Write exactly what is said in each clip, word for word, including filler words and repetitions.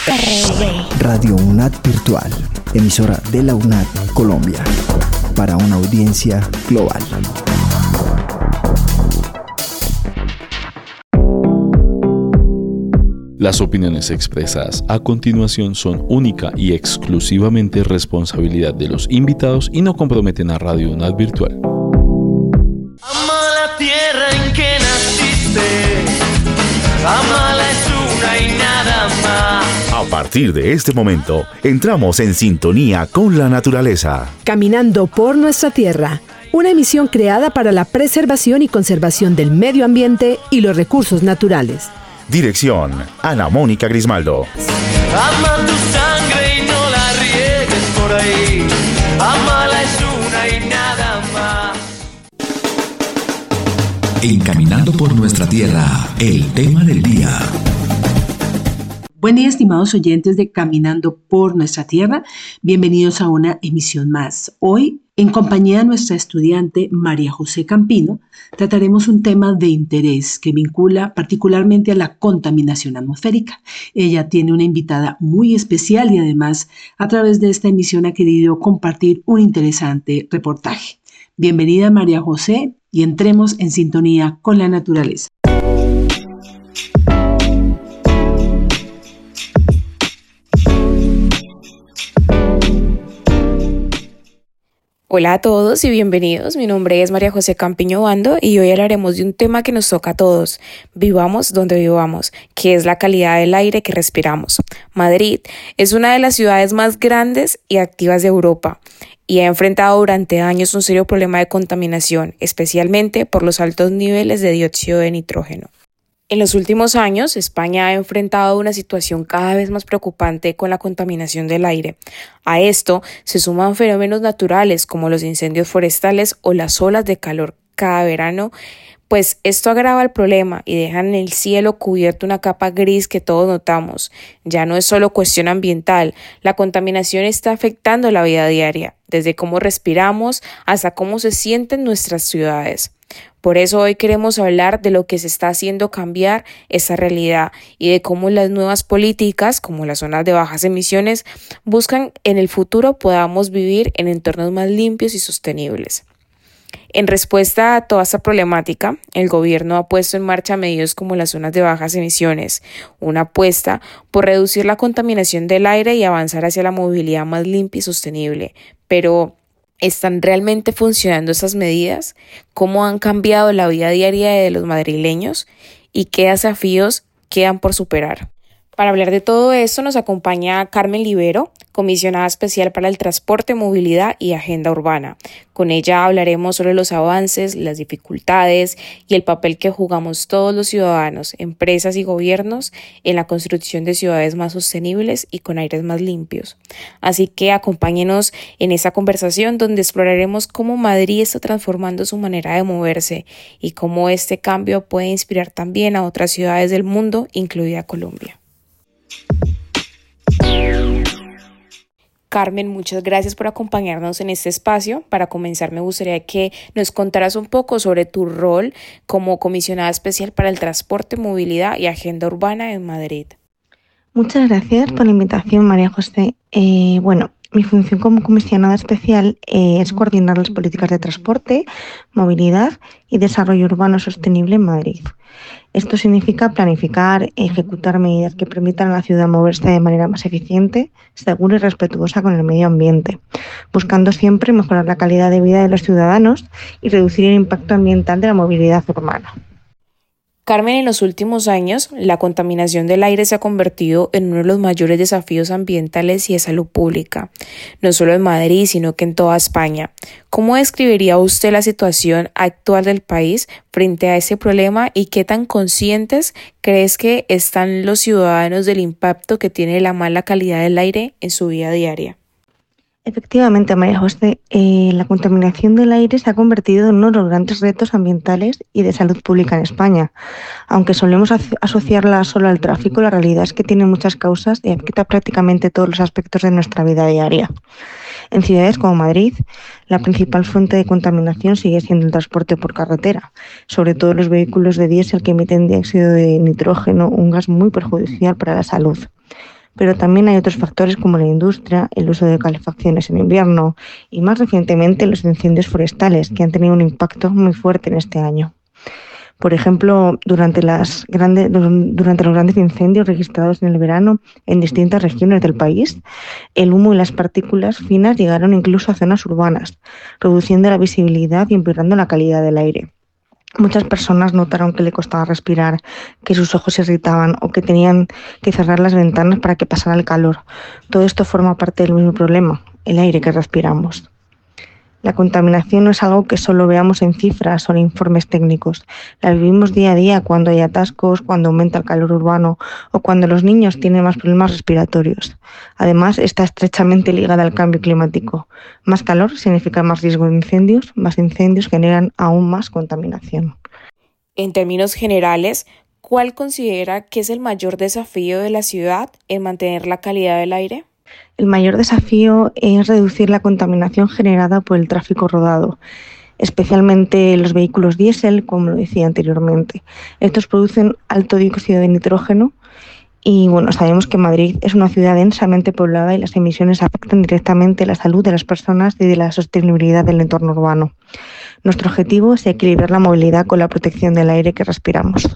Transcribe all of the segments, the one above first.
R V. Radio UNAD Virtual, emisora de la UNAD Colombia, para una audiencia global. Las opiniones expresadas a continuación son única y exclusivamente responsabilidad de los invitados y no comprometen a Radio UNAD Virtual. Ama la tierra en que naciste, amala es una y nada más. A partir de este momento, entramos en sintonía con la naturaleza. Caminando por nuestra tierra, una emisión creada para la preservación y conservación del medio ambiente y los recursos naturales. Dirección, Ana Mónica Grismaldo. Ama tu sangre y no la riegues por ahí. Amala es una y nada más. En Caminando por nuestra tierra, el tema del día. Buen día, estimados oyentes de Caminando por nuestra tierra. Bienvenidos a una emisión más. Hoy, en compañía de nuestra estudiante María José Campino, trataremos un tema de interés que vincula particularmente a la contaminación atmosférica. Ella tiene una invitada muy especial y además a través de esta emisión ha querido compartir un interesante reportaje. Bienvenida María José y entremos en sintonía con la naturaleza. Hola a todos y bienvenidos. Mi nombre es María José Campiño Bando y hoy hablaremos de un tema que nos toca a todos. Vivamos donde vivamos, que es la calidad del aire que respiramos. Madrid es una de las ciudades más grandes y activas de Europa y ha enfrentado durante años un serio problema de contaminación, especialmente por los altos niveles de dióxido de nitrógeno. En los últimos años, España ha enfrentado una situación cada vez más preocupante con la contaminación del aire. A esto se suman fenómenos naturales como los incendios forestales o las olas de calor cada verano, pues esto agrava el problema y deja en el cielo cubierto una capa gris que todos notamos. Ya no es solo cuestión ambiental, la contaminación está afectando la vida diaria, desde cómo respiramos hasta cómo se sienten nuestras ciudades. Por eso hoy queremos hablar de lo que se está haciendo cambiar esa realidad y de cómo las nuevas políticas, como las zonas de bajas emisiones, buscan en el futuro podamos vivir en entornos más limpios y sostenibles. En respuesta a toda esta problemática, el gobierno ha puesto en marcha medidas como las zonas de bajas emisiones, una apuesta por reducir la contaminación del aire y avanzar hacia la movilidad más limpia y sostenible. Pero ¿están realmente funcionando esas medidas? ¿Cómo han cambiado la vida diaria de los madrileños? ¿Y qué desafíos quedan por superar? Para hablar de todo esto nos acompaña Carmen Libero, comisionada especial para el transporte, movilidad y agenda urbana. Con ella hablaremos sobre los avances, las dificultades y el papel que jugamos todos los ciudadanos, empresas y gobiernos en la construcción de ciudades más sostenibles y con aires más limpios. Así que acompáñenos en esta conversación donde exploraremos cómo Madrid está transformando su manera de moverse y cómo este cambio puede inspirar también a otras ciudades del mundo, incluida Colombia. Carmen, muchas gracias por acompañarnos en este espacio. Para comenzar, me gustaría que nos contaras un poco sobre tu rol como comisionada especial para el transporte, movilidad y agenda urbana en Madrid. Muchas gracias por la invitación, María José. Eh, bueno, mi función como comisionada especial eh, es coordinar las políticas de transporte, movilidad y desarrollo urbano sostenible en Madrid. Esto significa planificar y ejecutar medidas que permitan a la ciudad moverse de manera más eficiente, segura y respetuosa con el medio ambiente, buscando siempre mejorar la calidad de vida de los ciudadanos y reducir el impacto ambiental de la movilidad urbana. Carmen, en los últimos años, la contaminación del aire se ha convertido en uno de los mayores desafíos ambientales y de salud pública, no solo en Madrid, sino que en toda España. ¿Cómo describiría usted la situación actual del país frente a ese problema y qué tan conscientes crees que están los ciudadanos del impacto que tiene la mala calidad del aire en su vida diaria? Efectivamente, María José, eh, la contaminación del aire se ha convertido en uno de los grandes retos ambientales y de salud pública en España. Aunque solemos as- asociarla solo al tráfico, la realidad es que tiene muchas causas y afecta prácticamente todos los aspectos de nuestra vida diaria. En ciudades como Madrid, la principal fuente de contaminación sigue siendo el transporte por carretera, sobre todo los vehículos de diésel que emiten dióxido de nitrógeno, un gas muy perjudicial para la salud. Pero también hay otros factores como la industria, el uso de calefacciones en invierno y más recientemente los incendios forestales, que han tenido un impacto muy fuerte en este año. Por ejemplo, durante, las grandes, durante los grandes incendios registrados en el verano en distintas regiones del país, el humo y las partículas finas llegaron incluso a zonas urbanas, reduciendo la visibilidad y empeorando la calidad del aire. Muchas personas notaron que le costaba respirar, que sus ojos se irritaban o que tenían que cerrar las ventanas para que pasara el calor. Todo esto forma parte del mismo problema, el aire que respiramos. La contaminación no es algo que solo veamos en cifras o en informes técnicos. La vivimos día a día cuando hay atascos, cuando aumenta el calor urbano o cuando los niños tienen más problemas respiratorios. Además, está estrechamente ligada al cambio climático. Más calor significa más riesgo de incendios, más incendios generan aún más contaminación. En términos generales, ¿cuál considera que es el mayor desafío de la ciudad en mantener la calidad del aire? El mayor desafío es reducir la contaminación generada por el tráfico rodado, especialmente los vehículos diésel, como lo decía anteriormente. Estos producen alto dióxido de nitrógeno y bueno, sabemos que Madrid es una ciudad densamente poblada y las emisiones afectan directamente la salud de las personas y de la sostenibilidad del entorno urbano. Nuestro objetivo es equilibrar la movilidad con la protección del aire que respiramos.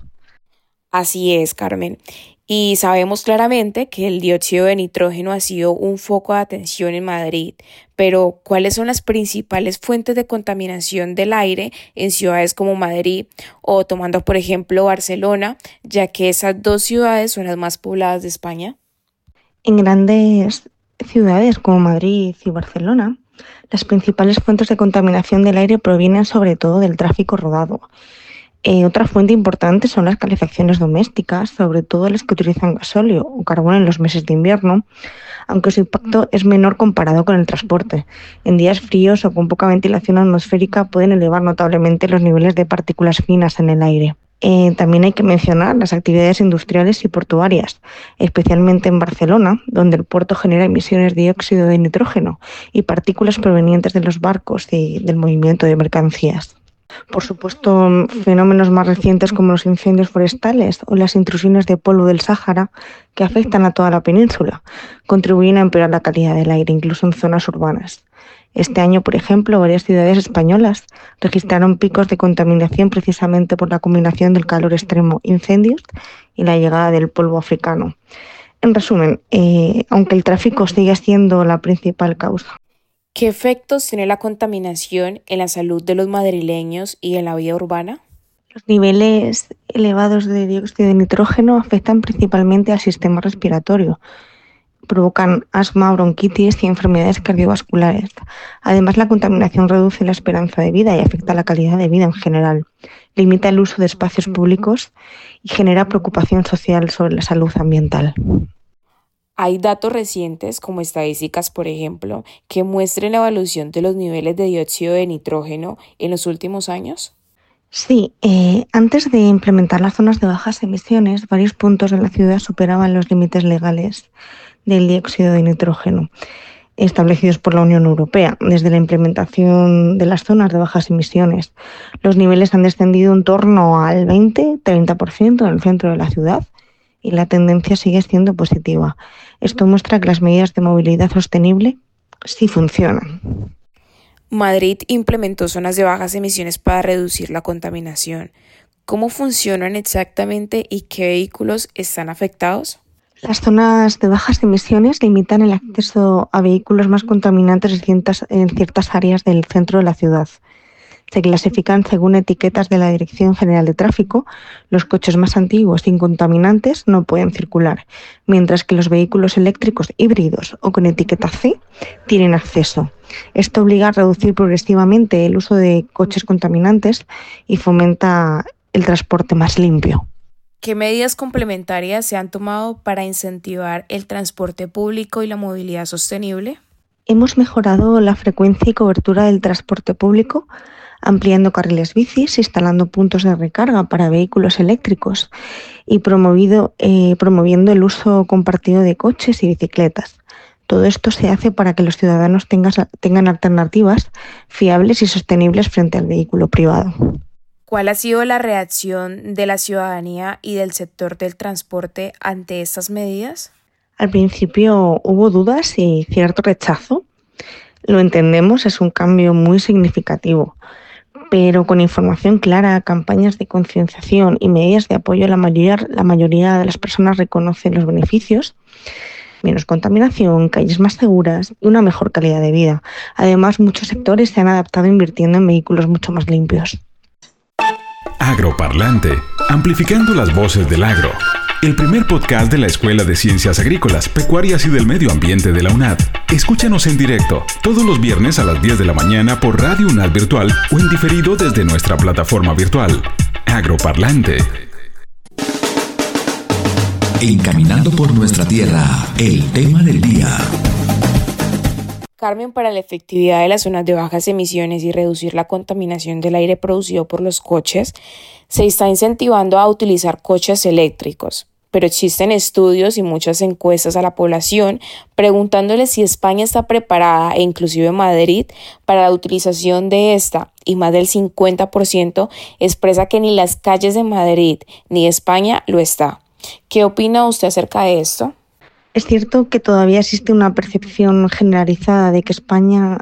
Así es, Carmen. Y sabemos claramente que el dióxido de nitrógeno ha sido un foco de atención en Madrid, pero ¿cuáles son las principales fuentes de contaminación del aire en ciudades como Madrid o tomando por ejemplo Barcelona, ya que esas dos ciudades son las más pobladas de España? En grandes ciudades como Madrid y Barcelona, las principales fuentes de contaminación del aire provienen sobre todo del tráfico rodado. Eh, otra fuente importante son las calefacciones domésticas, sobre todo las que utilizan gasóleo o carbón en los meses de invierno, aunque su impacto es menor comparado con el transporte. En días fríos o con poca ventilación atmosférica pueden elevar notablemente los niveles de partículas finas en el aire. Eh, también hay que mencionar las actividades industriales y portuarias, especialmente en Barcelona, donde el puerto genera emisiones de dióxido de nitrógeno y partículas provenientes de los barcos y del movimiento de mercancías. Por supuesto, fenómenos más recientes como los incendios forestales o las intrusiones de polvo del Sáhara, que afectan a toda la península, contribuyen a empeorar la calidad del aire, incluso en zonas urbanas. Este año, por ejemplo, varias ciudades españolas registraron picos de contaminación precisamente por la combinación del calor extremo, incendios y la llegada del polvo africano. En resumen, eh, aunque el tráfico sigue siendo la principal causa. ¿Qué efectos tiene la contaminación en la salud de los madrileños y en la vida urbana? Los niveles elevados de dióxido de nitrógeno afectan principalmente al sistema respiratorio. Provocan asma, bronquitis y enfermedades cardiovasculares. Además, la contaminación reduce la esperanza de vida y afecta la calidad de vida en general. Limita el uso de espacios públicos y genera preocupación social sobre la salud ambiental. ¿Hay datos recientes, como estadísticas, por ejemplo, que muestren la evolución de los niveles de dióxido de nitrógeno en los últimos años? Sí, eh, antes de implementar las zonas de bajas emisiones, varios puntos de la ciudad superaban los límites legales del dióxido de nitrógeno establecidos por la Unión Europea. Desde la implementación de las zonas de bajas emisiones, los niveles han descendido en torno al veinte a treinta por ciento en el centro de la ciudad y la tendencia sigue siendo positiva. Esto muestra que las medidas de movilidad sostenible sí funcionan. Madrid implementó zonas de bajas emisiones para reducir la contaminación. ¿Cómo funcionan exactamente y qué vehículos están afectados? Las zonas de bajas emisiones limitan el acceso a vehículos más contaminantes en ciertas, en ciertas áreas del centro de la ciudad. Se clasifican según etiquetas de la Dirección General de Tráfico. Los coches más antiguos y incontaminantes no pueden circular, mientras que los vehículos eléctricos híbridos o con etiqueta C tienen acceso. Esto obliga a reducir progresivamente el uso de coches contaminantes y fomenta el transporte más limpio. ¿Qué medidas complementarias se han tomado para incentivar el transporte público y la movilidad sostenible? Hemos mejorado la frecuencia y cobertura del transporte público, ampliando carriles bicis, instalando puntos de recarga para vehículos eléctricos y promovido, eh, promoviendo el uso compartido de coches y bicicletas. Todo esto se hace para que los ciudadanos tengan, tengan alternativas fiables y sostenibles frente al vehículo privado. ¿Cuál ha sido la reacción de la ciudadanía y del sector del transporte ante estas medidas? Al principio hubo dudas y cierto rechazo. Lo entendemos, es un cambio muy significativo, pero con información clara, campañas de concienciación y medidas de apoyo, la mayoría, la mayoría de las personas reconocen los beneficios. Menos contaminación, calles más seguras y una mejor calidad de vida. Además, muchos sectores se han adaptado invirtiendo en vehículos mucho más limpios. Agroparlante, amplificando las voces del agro. El primer podcast de la Escuela de Ciencias Agrícolas, Pecuarias y del Medio Ambiente de la UNAD. Escúchanos en directo todos los viernes a las diez de la mañana por Radio UNAD Virtual o en diferido desde nuestra plataforma virtual. Agroparlante. Encaminando por nuestra tierra, el tema del día. Carmen, para la efectividad de las zonas de bajas emisiones y reducir la contaminación del aire producido por los coches, se está incentivando a utilizar coches eléctricos. Pero existen estudios y muchas encuestas a la población preguntándole si España está preparada, e inclusive Madrid, para la utilización de esta, y más del cincuenta por ciento expresa que ni las calles de Madrid ni de España lo está. ¿Qué opina usted acerca de esto? Es cierto que todavía existe una percepción generalizada de que España,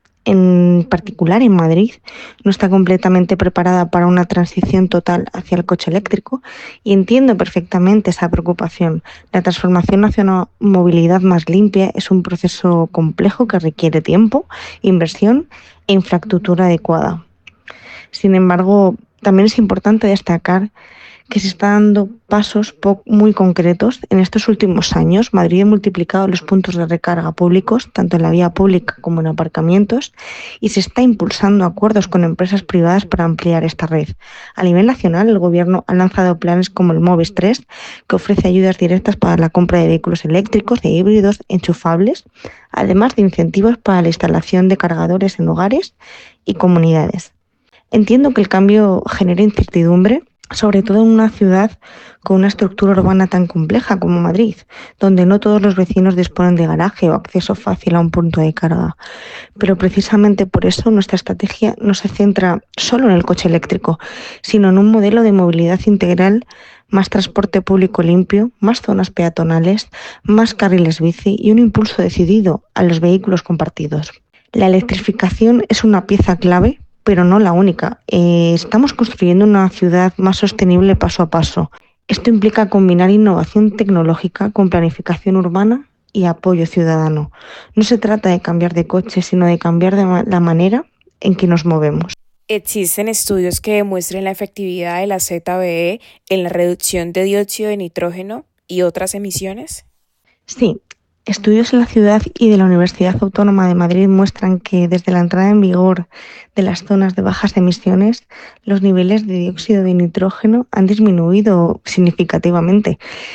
en particular en Madrid, no está completamente preparada para una transición total hacia el coche eléctrico, y entiendo perfectamente esa preocupación. La transformación hacia una movilidad más limpia es un proceso complejo que requiere tiempo, inversión e infraestructura adecuada. Sin embargo, también es importante destacar que se están dando pasos muy concretos. En estos últimos años, Madrid ha multiplicado los puntos de recarga públicos, tanto en la vía pública como en aparcamientos, y se está impulsando acuerdos con empresas privadas para ampliar esta red. A nivel nacional, el Gobierno ha lanzado planes como el MOVES tres, que ofrece ayudas directas para la compra de vehículos eléctricos e híbridos enchufables, además de incentivos para la instalación de cargadores en hogares y comunidades. Entiendo que el cambio genera incertidumbre, sobre todo en una ciudad con una estructura urbana tan compleja como Madrid, donde no todos los vecinos disponen de garaje o acceso fácil a un punto de carga. Pero precisamente por eso nuestra estrategia no se centra solo en el coche eléctrico, sino en un modelo de movilidad integral, más transporte público limpio, más zonas peatonales, más carriles bici y un impulso decidido a los vehículos compartidos. La electrificación es una pieza clave, pero no la única. Eh, estamos construyendo una ciudad más sostenible paso a paso. Esto implica combinar innovación tecnológica con planificación urbana y apoyo ciudadano. No se trata de cambiar de coche, sino de cambiar de ma- la manera en que nos movemos. ¿Existen estudios que demuestren la efectividad de la Z B E en la reducción de dióxido de nitrógeno y otras emisiones? Sí. Estudios en la ciudad y de la Universidad Autónoma de Madrid muestran que desde la entrada en vigor de las zonas de bajas emisiones, los niveles de dióxido de nitrógeno han disminuido significativamente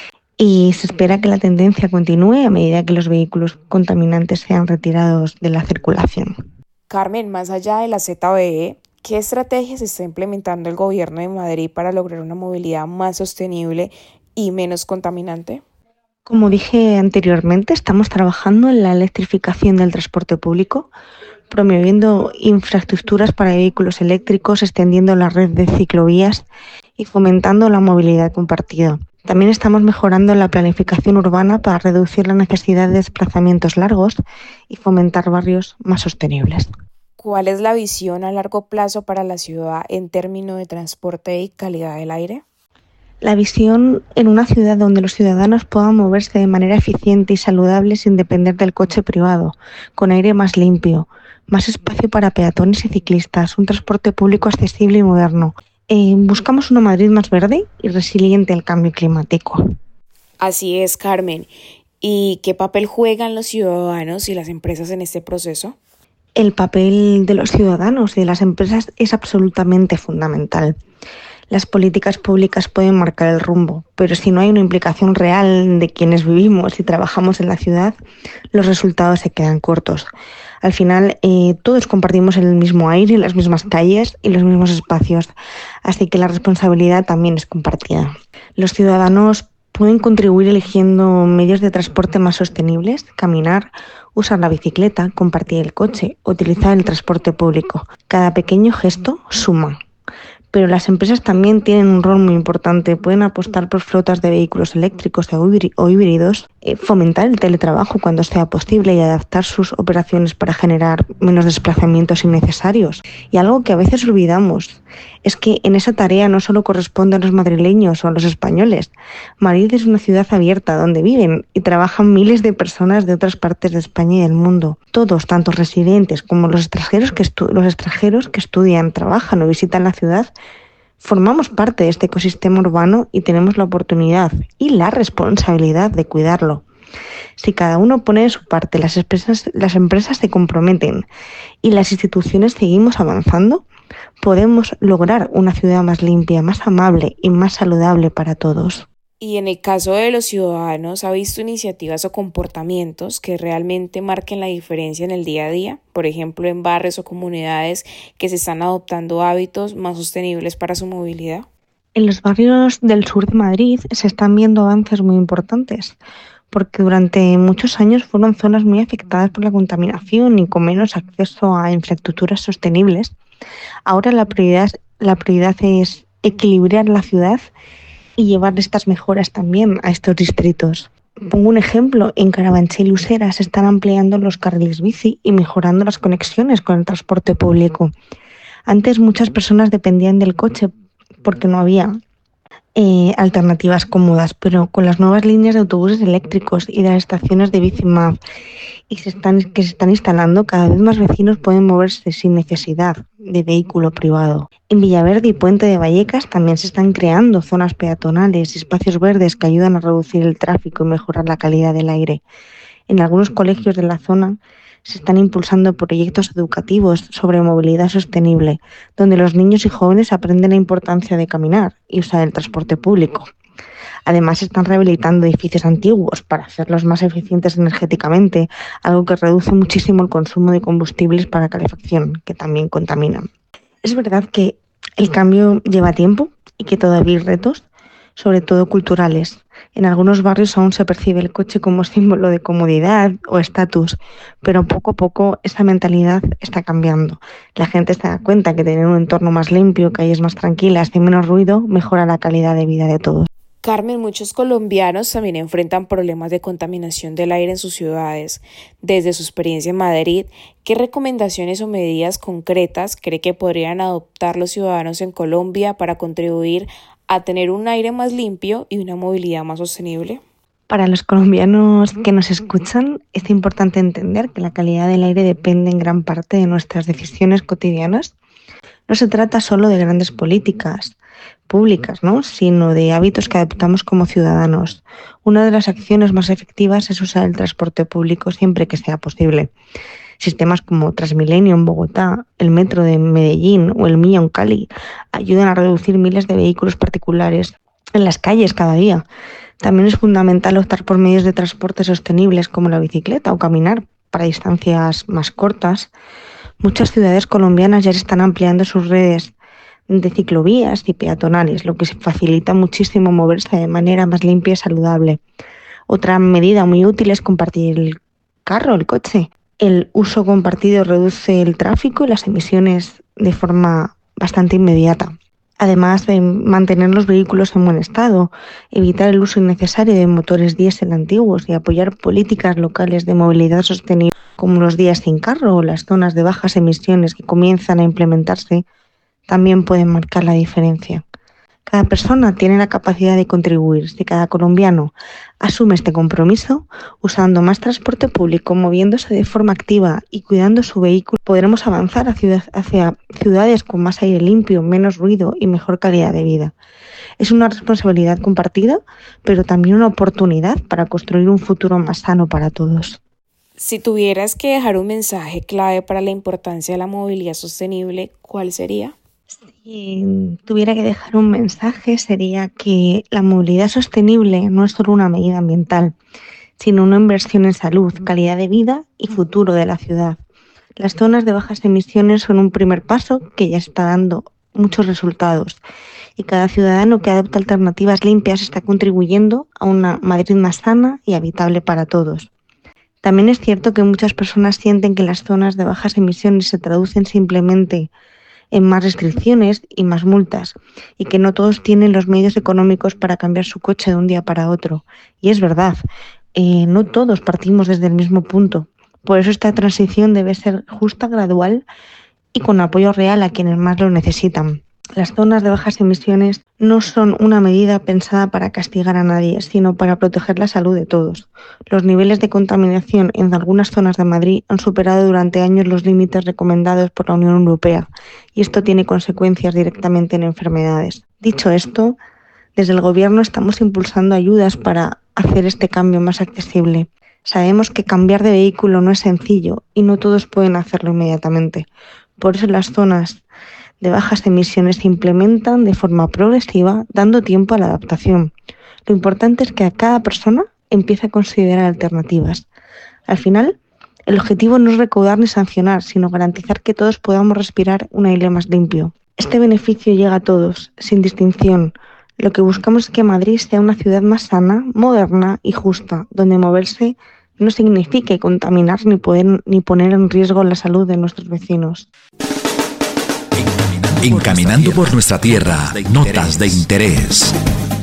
y se espera que la tendencia continúe a medida que los vehículos contaminantes sean retirados de la circulación. Carmen, más allá de la Z B E, ¿qué estrategias está implementando el Gobierno de Madrid para lograr una movilidad más sostenible y menos contaminante? Como dije anteriormente, estamos trabajando en la electrificación del transporte público, promoviendo infraestructuras para vehículos eléctricos, extendiendo la red de ciclovías y fomentando la movilidad compartida. También estamos mejorando la planificación urbana para reducir la necesidad de desplazamientos largos y fomentar barrios más sostenibles. ¿Cuál es la visión a largo plazo para la ciudad en términos de transporte y calidad del aire? La visión en una ciudad donde los ciudadanos puedan moverse de manera eficiente y saludable sin depender del coche privado, con aire más limpio, más espacio para peatones y ciclistas, un transporte público accesible y moderno. Eh, buscamos una Madrid más verde y resiliente al cambio climático. Así es, Carmen. ¿Y qué papel juegan los ciudadanos y las empresas en este proceso? El papel de los ciudadanos y de las empresas es absolutamente fundamental. Las políticas públicas pueden marcar el rumbo, pero si no hay una implicación real de quienes vivimos y trabajamos en la ciudad, los resultados se quedan cortos. Al final, eh, todos compartimos el mismo aire, las mismas calles y los mismos espacios, así que la responsabilidad también es compartida. Los ciudadanos pueden contribuir eligiendo medios de transporte más sostenibles, caminar, usar la bicicleta, compartir el coche, utilizar el transporte público. Cada pequeño gesto suma. Pero las empresas también tienen un rol muy importante. Pueden apostar por flotas de vehículos eléctricos o híbridos, eh, fomentar el teletrabajo cuando sea posible y adaptar sus operaciones para generar menos desplazamientos innecesarios. Y algo que a veces olvidamos es que en esa tarea no solo corresponde a los madrileños o a los españoles. Madrid es una ciudad abierta donde viven y trabajan miles de personas de otras partes de España y del mundo. Todos, tanto residentes como los extranjeros que, estu- los extranjeros que estudian, trabajan o visitan la ciudad, formamos parte de este ecosistema urbano y tenemos la oportunidad y la responsabilidad de cuidarlo. Si cada uno pone de su parte, las empresas, las empresas se comprometen y las instituciones seguimos avanzando, podemos lograr una ciudad más limpia, más amable y más saludable para todos. Y en el caso de los ciudadanos, ¿ha visto iniciativas o comportamientos que realmente marquen la diferencia en el día a día? Por ejemplo, en barrios o comunidades que se están adoptando hábitos más sostenibles para su movilidad. En los barrios del sur de Madrid se están viendo avances muy importantes, porque durante muchos años fueron zonas muy afectadas por la contaminación y con menos acceso a infraestructuras sostenibles. Ahora la prioridad, la prioridad es equilibrar la ciudad y llevar estas mejoras también a estos distritos. Pongo un ejemplo, en Carabanchel y Usera se están ampliando los carriles bici y mejorando las conexiones con el transporte público. Antes muchas personas dependían del coche porque no había eh, alternativas cómodas, pero con las nuevas líneas de autobuses eléctricos y de las estaciones de Bicimap y se están, que se están instalando, cada vez más vecinos pueden moverse sin necesidad de vehículo privado. En Villaverde y Puente de Vallecas también se están creando zonas peatonales y espacios verdes que ayudan a reducir el tráfico y mejorar la calidad del aire. En algunos colegios de la zona se están impulsando proyectos educativos sobre movilidad sostenible, donde los niños y jóvenes aprenden la importancia de caminar y usar el transporte público. Además, se están rehabilitando edificios antiguos para hacerlos más eficientes energéticamente, algo que reduce muchísimo el consumo de combustibles para calefacción, que también contaminan. Es verdad que el cambio lleva tiempo y que todavía hay retos, sobre todo culturales. En algunos barrios aún se percibe el coche como símbolo de comodidad o estatus, pero poco a poco esa mentalidad está cambiando. La gente se da cuenta que tener un entorno más limpio, calles más tranquilas y menos ruido mejora la calidad de vida de todos. Carmen, muchos colombianos también enfrentan problemas de contaminación del aire en sus ciudades. Desde su experiencia en Madrid, ¿qué recomendaciones o medidas concretas cree que podrían adoptar los ciudadanos en Colombia para contribuir a tener un aire más limpio y una movilidad más sostenible? Para los colombianos que nos escuchan, es importante entender que la calidad del aire depende en gran parte de nuestras decisiones cotidianas. No se trata solo de grandes políticas públicas, ¿no?, sino de hábitos que adoptamos como ciudadanos. Una de las acciones más efectivas es usar el transporte público siempre que sea posible. Sistemas como Transmilenio en Bogotá, el metro de Medellín o el Milla en Cali ayudan a reducir miles de vehículos particulares en las calles cada día. También es fundamental optar por medios de transporte sostenibles como la bicicleta o caminar para distancias más cortas. Muchas ciudades colombianas ya están ampliando sus redes de ciclovías y peatonales, lo que facilita muchísimo moverse de manera más limpia y saludable. Otra medida muy útil es compartir el carro, el coche. El uso compartido reduce el tráfico y las emisiones de forma bastante inmediata. Además de mantener los vehículos en buen estado, evitar el uso innecesario de motores diésel antiguos y apoyar políticas locales de movilidad sostenible como los días sin carro o las zonas de bajas emisiones que comienzan a implementarse, también pueden marcar la diferencia. Cada persona tiene la capacidad de contribuir. Si cada colombiano asume este compromiso, usando más transporte público, moviéndose de forma activa y cuidando su vehículo, podremos avanzar hacia, hacia ciudades con más aire limpio, menos ruido y mejor calidad de vida. Es una responsabilidad compartida, pero también una oportunidad para construir un futuro más sano para todos. Si tuvieras que dejar un mensaje clave para la importancia de la movilidad sostenible, ¿cuál sería? Si tuviera que dejar un mensaje sería que la movilidad sostenible no es solo una medida ambiental, sino una inversión en salud, calidad de vida y futuro de la ciudad. Las zonas de bajas emisiones son un primer paso que ya está dando muchos resultados y cada ciudadano que adopta alternativas limpias está contribuyendo a una Madrid más sana y habitable para todos. También es cierto que muchas personas sienten que las zonas de bajas emisiones se traducen simplemente en más restricciones y más multas, y que no todos tienen los medios económicos para cambiar su coche de un día para otro. Y es verdad, eh, no todos partimos desde el mismo punto. Por eso esta transición debe ser justa, gradual y con apoyo real a quienes más lo necesitan. Las zonas de bajas emisiones no son una medida pensada para castigar a nadie, sino para proteger la salud de todos. Los niveles de contaminación en algunas zonas de Madrid han superado durante años los límites recomendados por la Unión Europea, y esto tiene consecuencias directamente en enfermedades. Dicho esto, desde el Gobierno estamos impulsando ayudas para hacer este cambio más accesible. Sabemos que cambiar de vehículo no es sencillo y no todos pueden hacerlo inmediatamente. Por eso las zonas de bajas emisiones se implementan de forma progresiva, dando tiempo a la adaptación. Lo importante es que a cada persona empiece a considerar alternativas. Al final, el objetivo no es recaudar ni sancionar, sino garantizar que todos podamos respirar un aire más limpio. Este beneficio llega a todos, sin distinción. Lo que buscamos es que Madrid sea una ciudad más sana, moderna y justa, donde moverse no signifique contaminar ni, poder, ni poner en riesgo la salud de nuestros vecinos. Encaminando por nuestra tierra, notas de interés.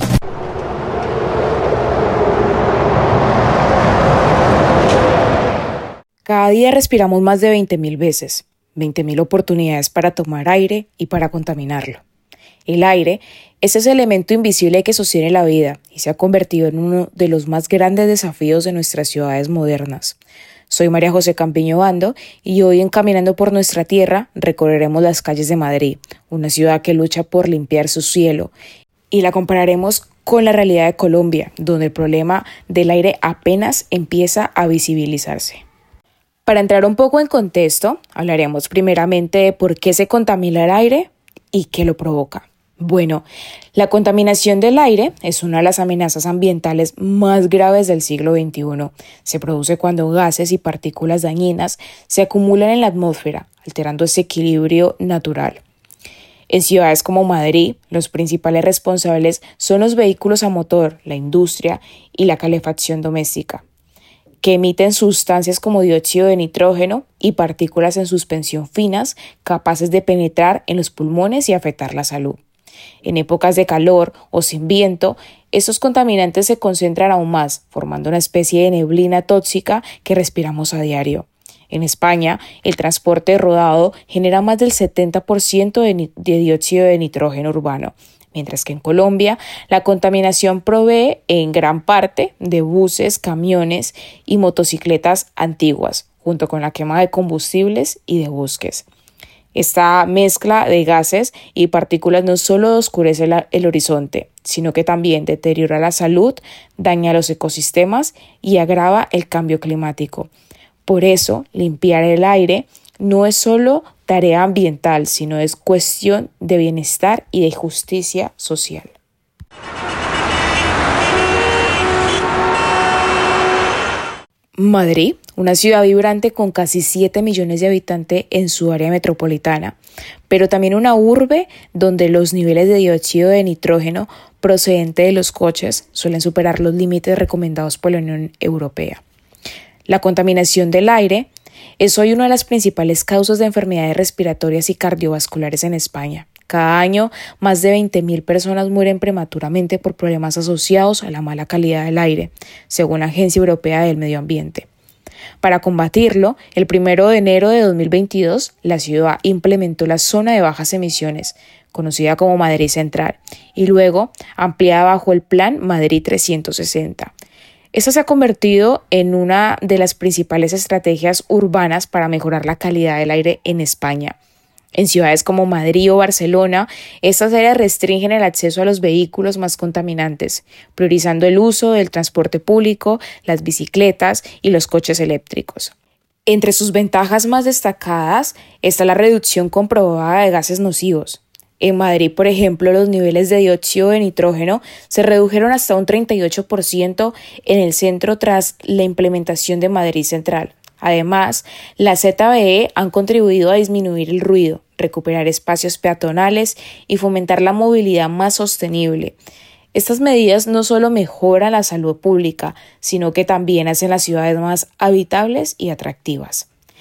Cada día respiramos más de veinte mil veces, veinte mil oportunidades para tomar aire y para contaminarlo. El aire es ese elemento invisible que sostiene la vida y se ha convertido en uno de los más grandes desafíos de nuestras ciudades modernas. Soy María José Campiño Bando y hoy en Caminando por nuestra tierra recorreremos las calles de Madrid, una ciudad que lucha por limpiar su cielo, y la compararemos con la realidad de Colombia, donde el problema del aire apenas empieza a visibilizarse. Para entrar un poco en contexto, hablaremos primeramente de por qué se contamina el aire y qué lo provoca. Bueno, la contaminación del aire es una de las amenazas ambientales más graves del siglo veintiuno. Se produce cuando gases y partículas dañinas se acumulan en la atmósfera, alterando ese equilibrio natural. En ciudades como Madrid, los principales responsables son los vehículos a motor, la industria y la calefacción doméstica, que emiten sustancias como dióxido de nitrógeno y partículas en suspensión finas capaces de penetrar en los pulmones y afectar la salud. En épocas de calor o sin viento, estos contaminantes se concentran aún más, formando una especie de neblina tóxica que respiramos a diario. En España, el transporte rodado genera más del setenta por ciento de, ni- de dióxido de nitrógeno urbano, mientras que en Colombia la contaminación provee en gran parte de buses, camiones y motocicletas antiguas, junto con la quema de combustibles y de bosques. Esta mezcla de gases y partículas no solo oscurece la, el horizonte, sino que también deteriora la salud, daña los ecosistemas y agrava el cambio climático. Por eso, limpiar el aire no es solo tarea ambiental, sino es cuestión de bienestar y de justicia social. Madrid, una ciudad vibrante con casi siete millones de habitantes en su área metropolitana, pero también una urbe donde los niveles de dióxido de nitrógeno procedente de los coches suelen superar los límites recomendados por la Unión Europea. La contaminación del aire es hoy una de las principales causas de enfermedades respiratorias y cardiovasculares en España. Cada año, más de veinte mil personas mueren prematuramente por problemas asociados a la mala calidad del aire, según la Agencia Europea del Medio Ambiente. Para combatirlo, el primero de enero de dos mil veintidós, la ciudad implementó la zona de bajas emisiones, conocida como Madrid Central, y luego ampliada bajo el Plan Madrid trescientos sesenta. Esta se ha convertido en una de las principales estrategias urbanas para mejorar la calidad del aire en España. En ciudades como Madrid o Barcelona, estas áreas restringen el acceso a los vehículos más contaminantes, priorizando el uso del transporte público, las bicicletas y los coches eléctricos. Entre sus ventajas más destacadas está la reducción comprobada de gases nocivos. En Madrid, por ejemplo, los niveles de dióxido de nitrógeno se redujeron hasta un treinta y ocho por ciento en el centro tras la implementación de Madrid Central. Además, las Z B E han contribuido a disminuir el ruido, recuperar espacios peatonales y fomentar la movilidad más sostenible. Estas medidas no solo mejoran la salud pública, sino que también hacen las ciudades más habitables y atractivas.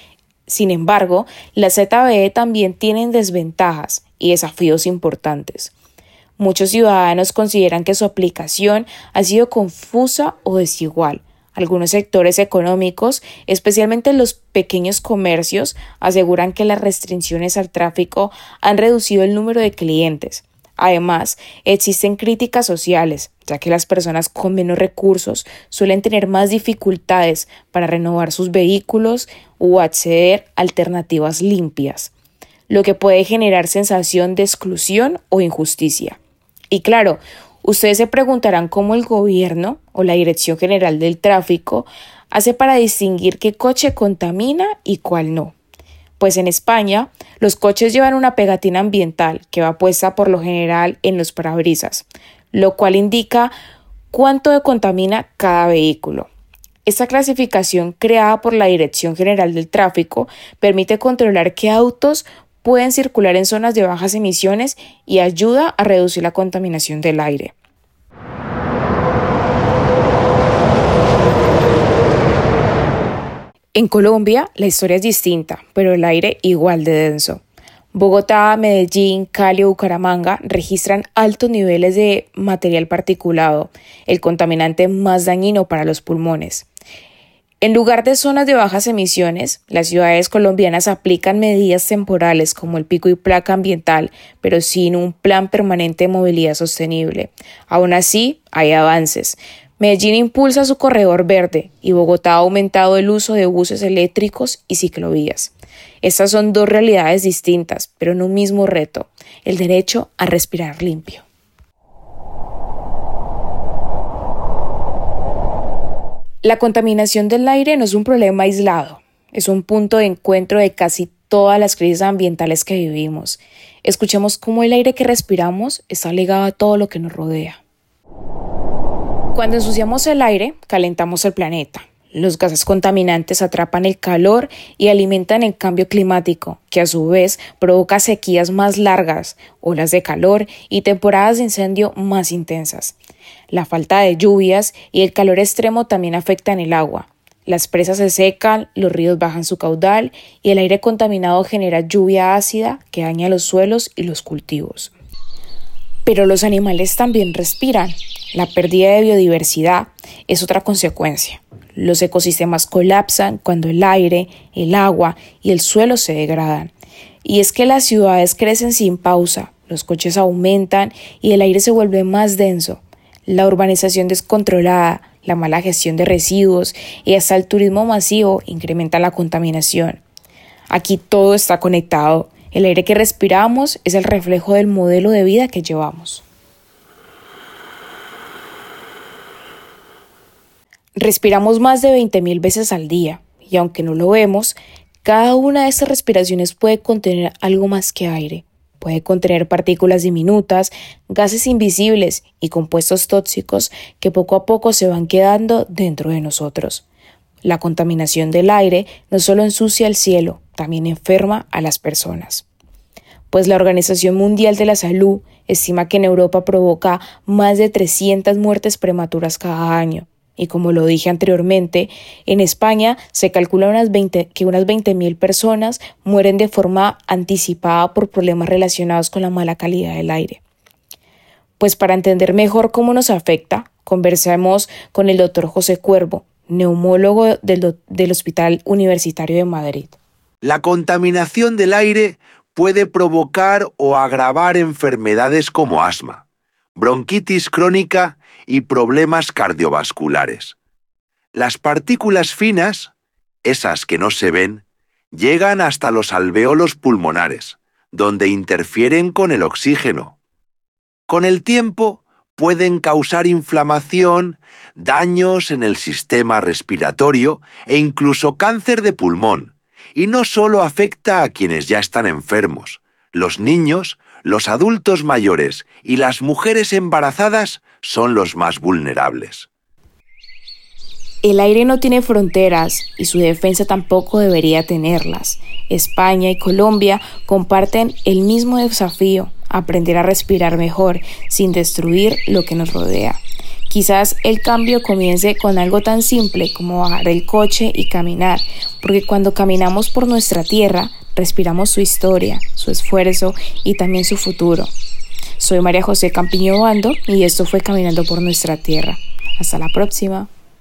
Sin embargo, la Z B E también tienen desventajas y desafíos importantes. Muchos ciudadanos consideran que su aplicación ha sido confusa o desigual. Algunos sectores económicos, especialmente los pequeños comercios, aseguran que las restricciones al tráfico han reducido el número de clientes. Además, existen críticas sociales, ya que las personas con menos recursos suelen tener más dificultades para renovar sus vehículos o acceder a alternativas limpias, lo que puede generar sensación de exclusión o injusticia. Y claro, ustedes se preguntarán cómo el gobierno o la Dirección General del Tráfico hace para distinguir qué coche contamina y cuál no. Pues en España, los coches llevan una pegatina ambiental que va puesta por lo general en los parabrisas, lo cual indica cuánto contamina cada vehículo. Esta clasificación creada por la Dirección General del Tráfico permite controlar qué autos pueden circular en zonas de bajas emisiones y ayuda a reducir la contaminación del aire. En Colombia, la historia es distinta, pero el aire igual de denso. Bogotá, Medellín, Cali o Bucaramanga registran altos niveles de material particulado, el contaminante más dañino para los pulmones. En lugar de zonas de bajas emisiones, las ciudades colombianas aplican medidas temporales como el pico y placa ambiental, pero sin un plan permanente de movilidad sostenible. Aún así, hay avances. Medellín impulsa su corredor verde y Bogotá ha aumentado el uso de buses eléctricos y ciclovías. Estas son dos realidades distintas, pero en un mismo reto, el derecho a respirar limpio. La contaminación del aire no es un problema aislado, es un punto de encuentro de casi todas las crisis ambientales que vivimos. Escuchemos cómo el aire que respiramos está ligado a todo lo que nos rodea. Cuando ensuciamos el aire, calentamos el planeta. Los gases contaminantes atrapan el calor y alimentan el cambio climático, que a su vez provoca sequías más largas, olas de calor y temporadas de incendio más intensas. La falta de lluvias y el calor extremo también afectan el agua. Las presas se secan, los ríos bajan su caudal y el aire contaminado genera lluvia ácida que daña los suelos y los cultivos. Pero los animales también respiran. La pérdida de biodiversidad es otra consecuencia. Los ecosistemas colapsan cuando el aire, el agua y el suelo se degradan. Y es que las ciudades crecen sin pausa, los coches aumentan y el aire se vuelve más denso. La urbanización descontrolada, la mala gestión de residuos y hasta el turismo masivo incrementan la contaminación. Aquí todo está conectado. El aire que respiramos es el reflejo del modelo de vida que llevamos. Respiramos más de veinte mil veces al día y aunque no lo vemos, cada una de estas respiraciones puede contener algo más que aire. Puede contener partículas diminutas, gases invisibles y compuestos tóxicos que poco a poco se van quedando dentro de nosotros. La contaminación del aire no solo ensucia el cielo, también enferma a las personas. Pues la Organización Mundial de la Salud estima que en Europa provoca más de trescientas muertes prematuras cada año. Y como lo dije anteriormente, en España se calcula unas veinte, que unas veinte mil personas mueren de forma anticipada por problemas relacionados con la mala calidad del aire. Pues para entender mejor cómo nos afecta, conversamos con el doctor José Cuervo, neumólogo del, del Hospital Universitario de Madrid. La contaminación del aire puede provocar o agravar enfermedades como asma, bronquitis crónica y problemas cardiovasculares. Las partículas finas, esas que no se ven, llegan hasta los alvéolos pulmonares, donde interfieren con el oxígeno. Con el tiempo pueden causar inflamación, daños en el sistema respiratorio e incluso cáncer de pulmón. Y no solo afecta a quienes ya están enfermos. Los niños, los adultos mayores y las mujeres embarazadas son los más vulnerables. El aire no tiene fronteras y su defensa tampoco debería tenerlas. España y Colombia comparten el mismo desafío, aprender a respirar mejor sin destruir lo que nos rodea. Quizás el cambio comience con algo tan simple como bajar el coche y caminar, porque cuando caminamos por nuestra tierra, respiramos su historia, su esfuerzo y también su futuro. Soy María José Campiño Obando y esto fue Caminando por Nuestra Tierra. Hasta la próxima.